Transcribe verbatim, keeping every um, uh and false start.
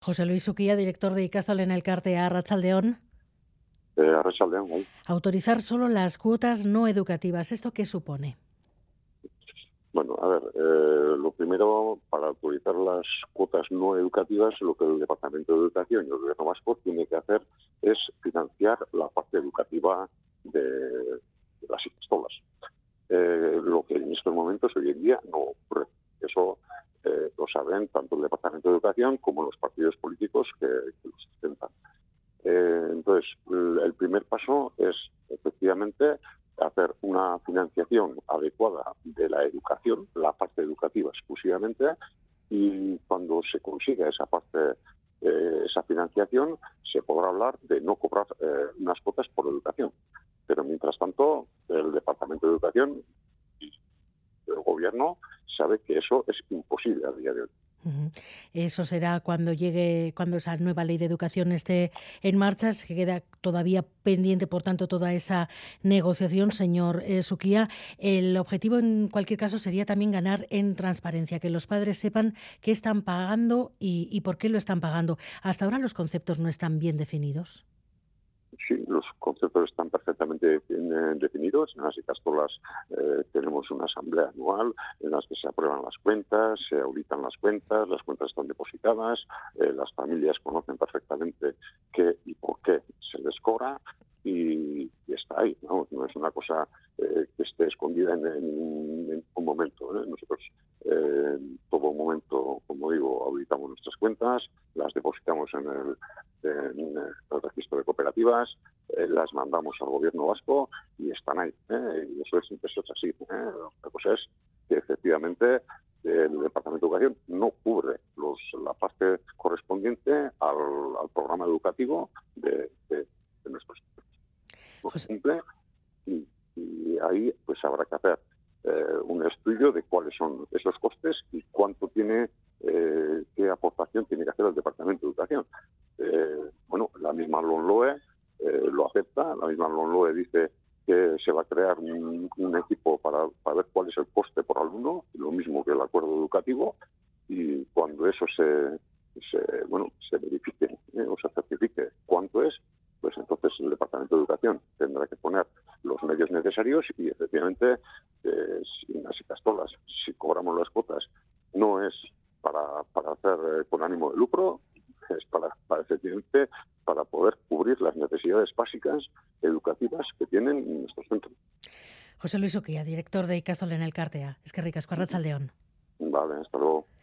José Luis Uquía, director de Ikastolen Elkartea, Arratsaldeon. Eh, Arratsaldeon, ¿eh? Autorizar solo las cuotas no educativas, ¿esto qué supone? Bueno, a ver, eh, lo primero, para autorizar las cuotas no educativas, lo que el Departamento de Educación y el Gobierno vasco tiene que hacer es financiar la parte educativa de, de las ikastolas. Eh, lo que en estos momentos, hoy en día, no ocurre. Eso eh, lo saben tanto el Departamento de Educación como los partidos políticos que, que lo sustentan. Eh, entonces, el primer paso es, efectivamente, hacer una financiación adecuada de la educación, la parte educativa exclusivamente, y cuando se consiga esa parte, eh, esa financiación, se podrá hablar de no cobrar eh, unas cuotas por educación. Pero, mientras tanto, el Departamento de Educación y el Gobierno sabe que eso es imposible a día de hoy. Uh-huh. Eso será cuando llegue, cuando esa nueva ley de educación esté en marcha. Se queda todavía pendiente, por tanto, toda esa negociación, señor eh, Suquía. El objetivo, en cualquier caso, sería también ganar en transparencia, que los padres sepan qué están pagando y, y por qué lo están pagando. Hasta ahora los conceptos no están bien definidos. Sí, los conceptos están perfectamente bien definidos. En las ikastolas eh, tenemos una asamblea anual en las que se aprueban las cuentas, se auditan las cuentas, las cuentas están depositadas, eh, las familias conocen perfectamente qué y por qué se les cobra y, y está ahí, ¿no? No es una cosa eh, que esté escondida en, en, en un momento, ¿eh? Nosotros eh, en todo momento, como digo, auditamos nuestras cuentas, las depositamos en el en el registro de cooperativas, eh, las mandamos al Gobierno vasco y están ahí. ¿eh? Y eso es, eso es así. ¿eh? La cosa es que efectivamente el Departamento de Educación no cubre los, la parte correspondiente al, al programa educativo de, de, de nuestros estudiantes. No José... cumple y, y ahí pues habrá que hacer eh, un estudio de cuáles son esos costes y cuánto tiene, eh, qué aportación tiene que hacer el Departamento de Educación. Eh, bueno, la misma LOMLOE eh, lo acepta, la misma LOMLOE dice que se va a crear un, un equipo para, para ver cuál es el coste por alumno, lo mismo que el acuerdo educativo, y cuando eso se, se bueno se verifique eh, o se certifique cuánto es, pues entonces el Departamento de Educación tendrá que poner los medios necesarios y efectivamente eh, si en las ikastolas, si cobramos las cuotas, no es para, para hacer eh, con ánimo de lucro, es para, para efectivamente para poder cubrir las necesidades básicas educativas que tienen nuestros centros. José Luis Uquía, director de Ikastolen Elkartea. Eskerrik asko, Arratsaldeon. Vale, hasta luego.